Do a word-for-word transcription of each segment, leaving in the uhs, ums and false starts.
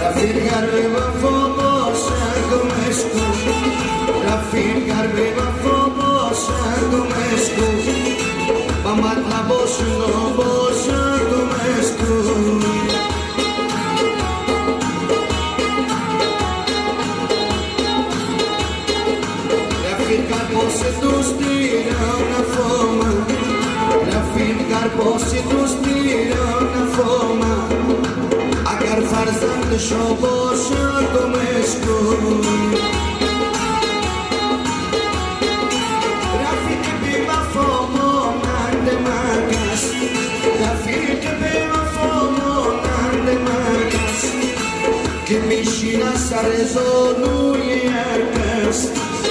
رفیق به وفا باشد و مشکو رفیق به وفا باشد و مشکو با مطلباشون باشد و مشکو رفیق باسی دوستی را نفهمم رفیق باسی دوستی را نفهمم اگر فرزند شو باشد گمش کن رفیق بی وفا مانند مگس رفیق بی وفا مانند مگس که میشینه سر زانوی هر کس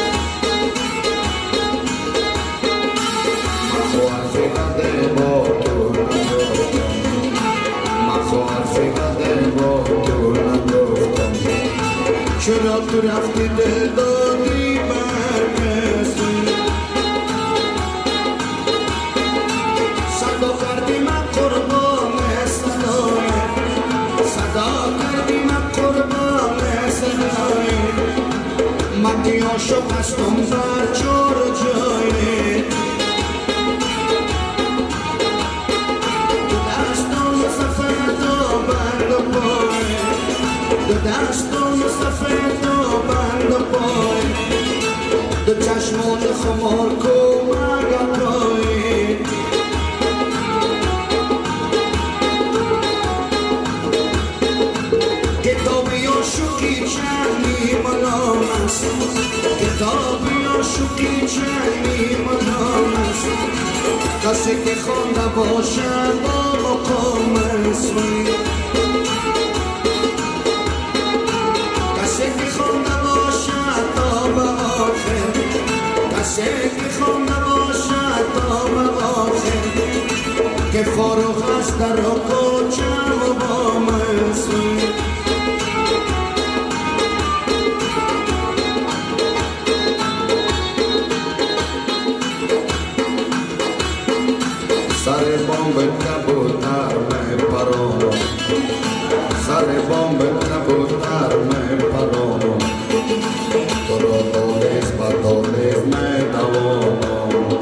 مخو حرفی قده با تو نگفتم مخو حرفی قده با تو نگفتم چرا تو رفتی دل دادی بر کسی صدا کردی من قربان صدایت صدا کردی من قربان صدایت من که عاشق هستم در چار جایت دو دستان سفید و بند و پای دو چشمان خمار کمک پای کتابی عاشقی چندی ملام است کتابی عاشقی چندی ملام است کسی که خوانده باشد با مقام است کسی که خونده باشد تا به آخر کسی که خونده باشد تا به آخر که فارغ است در کوچه و با مسئول سر بامب کبوتر میں پرانو سر بامب کبوتر میں پرانو تو رو دولیز با دولیز میں دوانو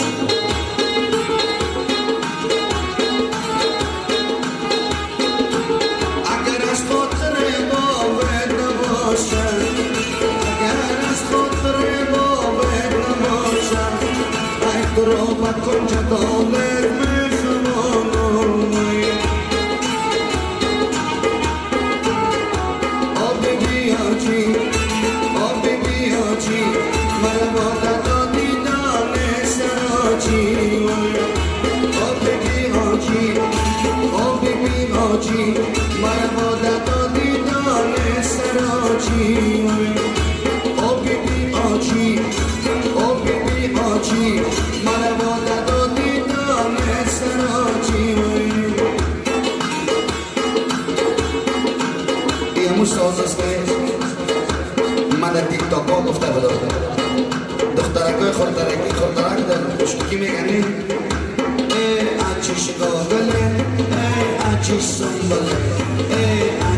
اگر از خاطر بابت نباشد اگر از خاطر بابت نباشد ای تو رو بکن جدالت میں من در تیک تاک ها گفته بودم دخترک های خورترکی خورترک در پشتکی میگنی ای اچیش گاگله ای اچیش سنبله ای